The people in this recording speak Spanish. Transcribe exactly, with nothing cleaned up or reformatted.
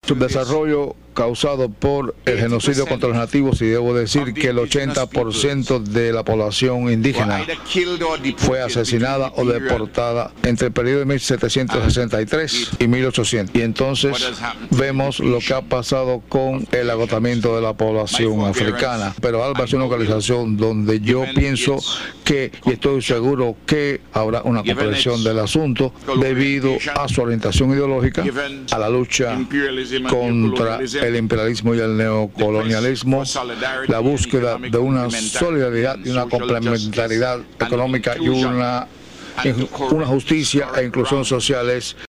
subdesarrollo causado por el genocidio contra los nativos, y debo decir que el ochenta por ciento de la población indígena fue asesinada o deportada entre el periodo de mil setecientos sesenta y tres y mil ochocientos. Y entonces vemos lo que ha pasado con el agotamiento de la población africana. Pero Alba es una localización donde yo pienso que, y estoy seguro que habrá una comprensión del asunto debido a su orientación ideológica, a la lucha contra el imperialismo y el neocolonialismo, la búsqueda de una solidaridad y una complementariedad económica y una, una justicia e inclusión sociales.